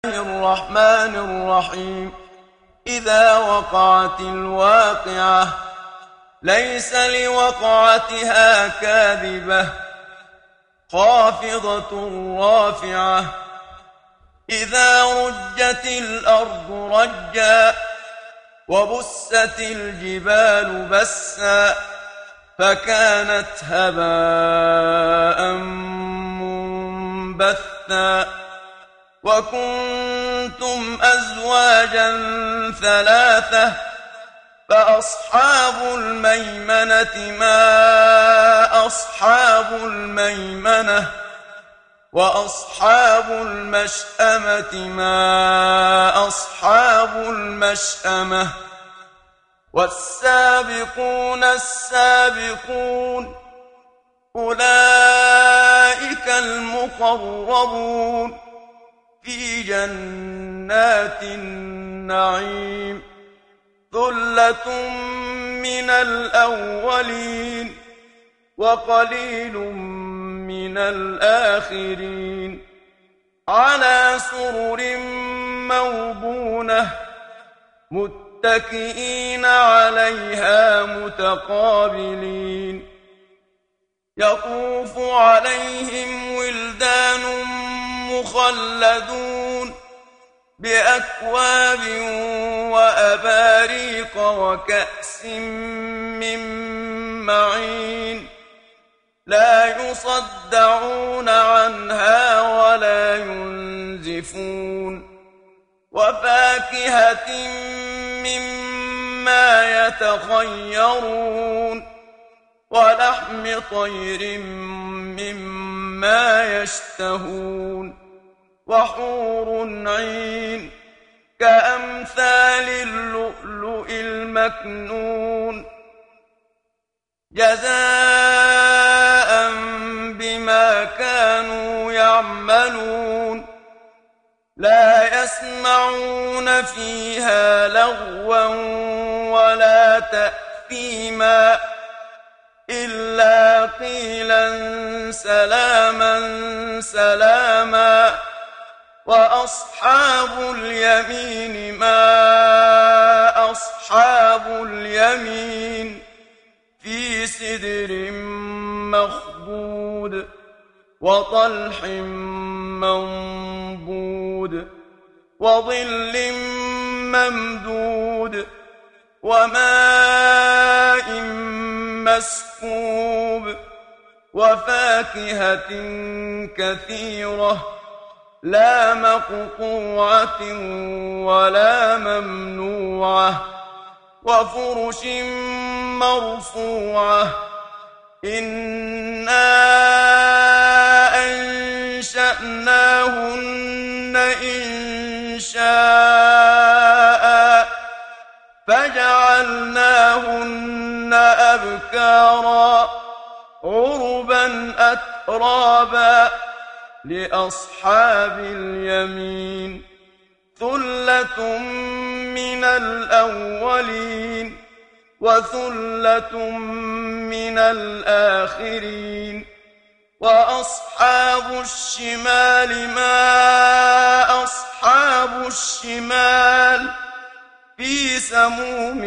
الرحمن الرحيم. إذا وقعت الواقعة ليس لوقعتها كاذبة خافضة رافعة. إذا رجت الأرض رجا وبست الجبال بسا فكانت هباء منبثا. وكنتم أزواجا ثلاثة فأصحاب الميمنة ما أصحاب الميمنة وأصحاب المشأمة ما أصحاب المشأمة. والسابقون السابقون أولئك المقربون في جنات النعيم. ثلة من الأولين وقليل من الآخرين. على سرر موضونة متكئين عليها متقابلين. يطوف عليهم ولدان مخلدون بأكواب وأباريق وكأس من معين. لا يصدعون عنها ولا ينزفون. وفاكهة مما يتخيرون ولحم طير مما يشتهون. وحور عين كأمثال اللؤلؤ المكنون جزاء بما كانوا يعملون. لا يسمعون فيها لغوا ولا تأثيما إلا قيلا سلاما سلاما. وأصحاب اليمين ما أصحاب اليمين في سدر مخضود وطلح منضود وظل ممدود وماء مسكوب وفاكهة كثيرة لا مقطوعة ولا ممنوعة وفرش مرفوعة. إنا أنشأناهن إنشاء فجعلناهن أبكارا عربا أترابا لأصحاب اليمين. ثلة من الأولين وثلة من الآخرين. وأصحاب الشمال ما أصحاب الشمال في سموم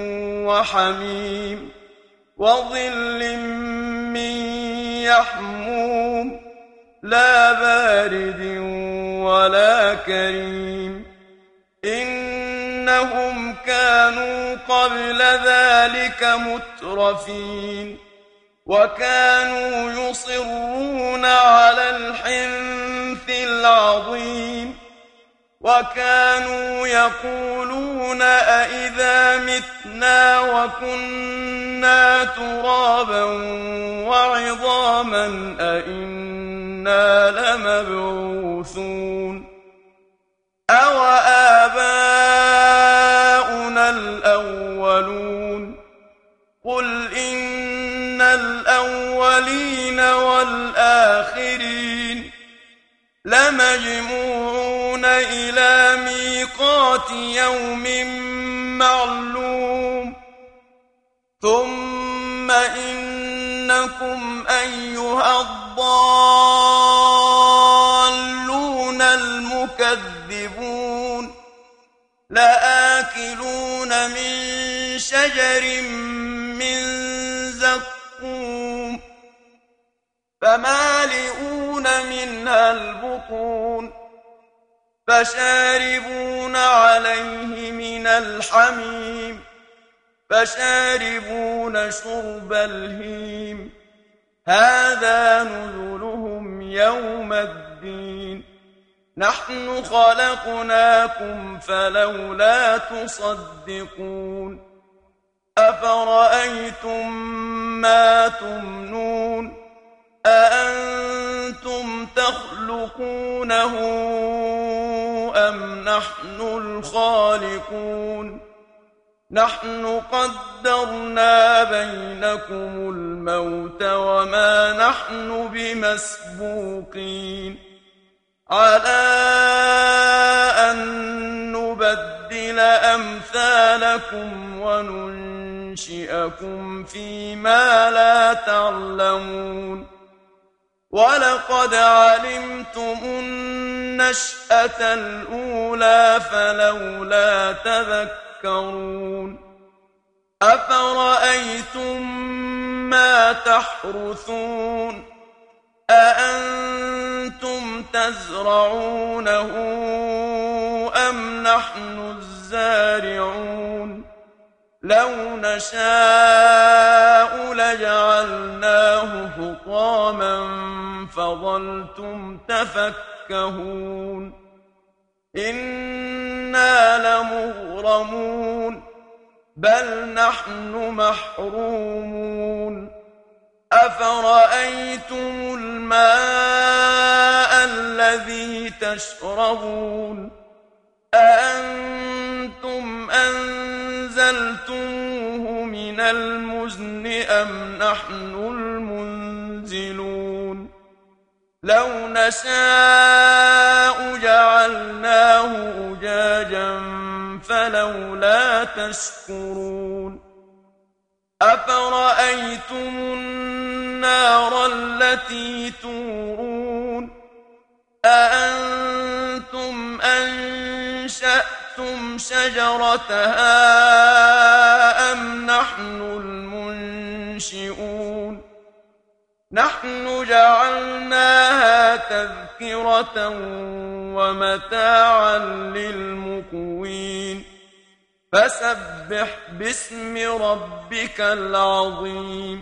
وحميم وظل من يحموم لا بارد ولا كريم. إنهم كانوا قبل ذلك مترفين وكانوا يصرون على الحنث العظيم. وكانوا يقولون أئذا متنا وكنا ترابا وعظاما أئنا لمبعوثون أو آباؤنا الأولون. قل إن الأولين والآخرين لمجموعون إلى ميقات يوم معلوم. ثم إنكم أيها الضالون المكذبون تكذبون لآكلون من شجر من زقوم فمالئون منها البطون فشاربون عليه من الحميم فشاربون شرب الهيم هذا نزلهم يوم الدين نحن خلقناكم فلولا تصدقون أفرأيتم ما تمنون أأنتم تخلقونه أم نحن الخالقون نحن قدرنا بينكم الموت وما نحن بمسبوقين على أن نبدل أمثالكم وننشئكم فيما لا تعلمون ولقد علمتم النشأة الأولى فلولا تذكرون أفرأيتم ما تحرثون أأنتم تزرعونه أم نحن الزارعون لو نشاء لجعلناه حطاما فظلتم تفكهون إنا لمغرمون بل نحن محرومون أفرأيتم الماء الذي تشربون أأنتم أنزلتموه من المزن أم نحن المنزلون لو نشاء جعلناه أجاجا فلولا تشكرون أفرأيتم النار التي تورون أأنتم أنشأتم شجرتها أم نحن المنشئون نحن جعلناها تذكرة ومتاعا للمقوين فسبح باسم ربك العظيم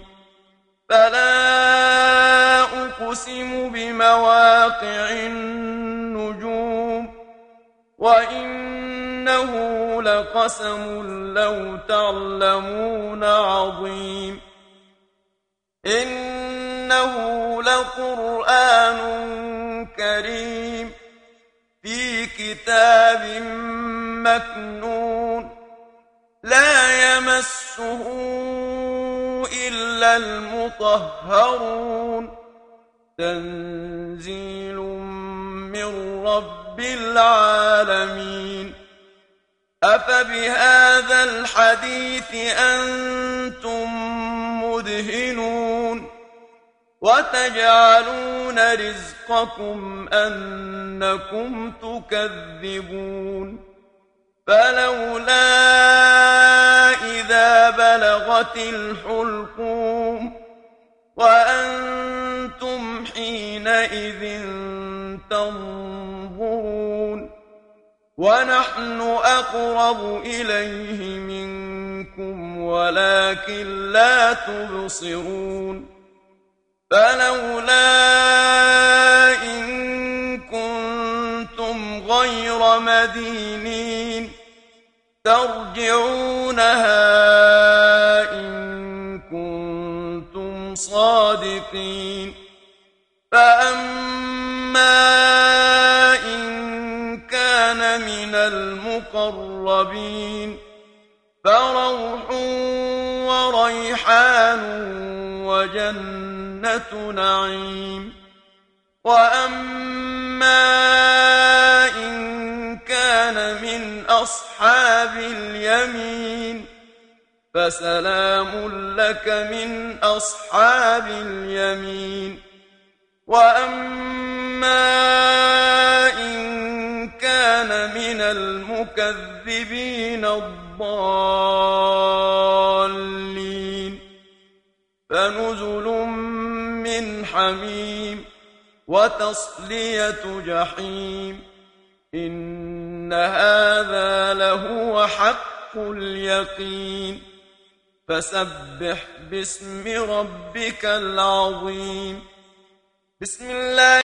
فلا أقسم بمواقع النجوم وإنه لقسم لو تعلمون عظيم إنه لقرآن كريم في كتاب مكنون لا يمسه إلا المطهرون تنزيل من رب العالمين أفبهذا الحديث أنتم مدهنون وتجعلون رزقكم أنكم تكذبون فلولا إذا بلغت الحلقوم وأنتم حينئذ تنظرون ونحن أقرب إليه منكم ولكن لا تبصرون فلولا إن كنتم غير مدينين ترجعونها إن كنتم صادقين فأما إن كان من المقربين فروح وريحان وجنة نعيم وأما إن كان من أصحاب اليمين فسلام لك من أصحاب اليمين وأما إن كان كان من المكذبين الضالين فنزل من حميم وتصلية جحيم إن هذا لهو حق اليقين فسبح باسم ربك العظيم بسم الله